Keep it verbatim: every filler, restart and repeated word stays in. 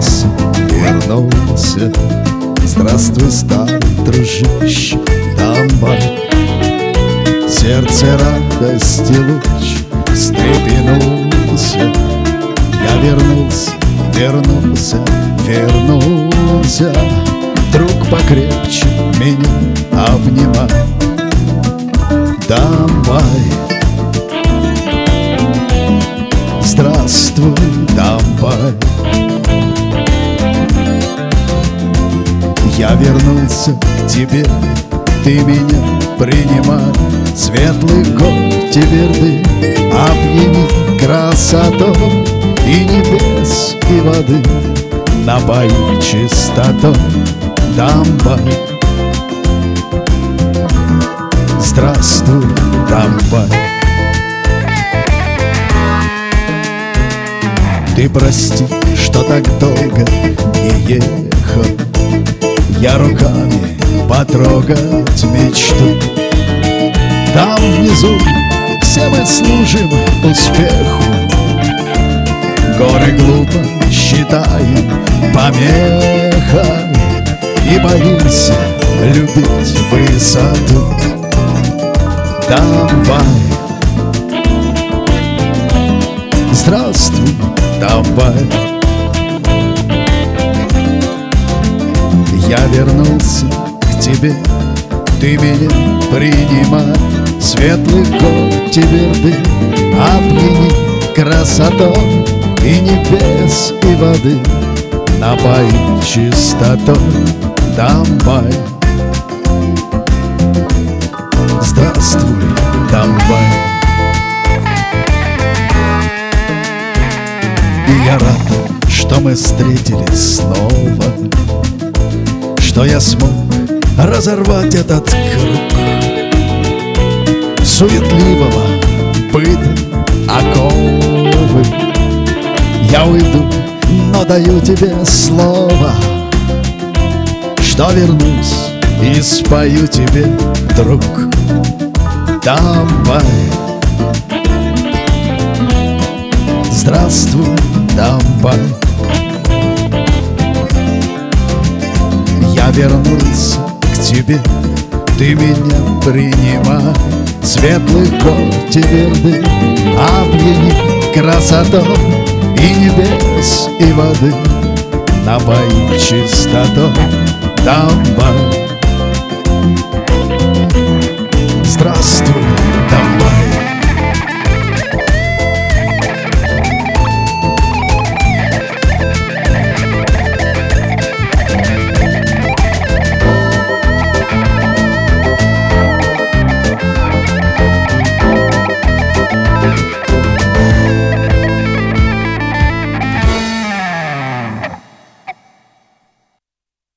вернулся, вернулся. Здравствуй, старый дружище, дамбай. Сердце радости луч встрепенулся. Я вернулся, вернулся, вернулся. Друг покрепче меня обнимай. Дамбай. Здравствуй, дамбай. Я вернулся к тебе, ты меня принимай. Светлый год Тиверды обними красотой, и небес, и воды напои чистотой. Дамбай. Здравствуй, дамбай. Ты прости, что так долго не ехал. Я руками потрогать мечту. Там внизу все мы служим успеху. Горы глупо считаем помехой и боимся любить высоту. Дамбай. Здравствуй, дамбай. Я вернулся к тебе, ты меня принимай. Светлый год Тиверды обними красотой, и небес, и воды напои чистотой. Дамбай. Здравствуй, дамбай. И я рад, что мы встретились снова, что я смог разорвать этот круг суетливого быта оковы. Я уйду, но даю тебе слово, что вернусь и спою тебе, друг. Дамбай. Здравствуй, дамбай. Я вернулся к тебе, ты меня принимай. Светлый год Тиверды обними красотой, и небес, и воды напои чистотой. Дамбай.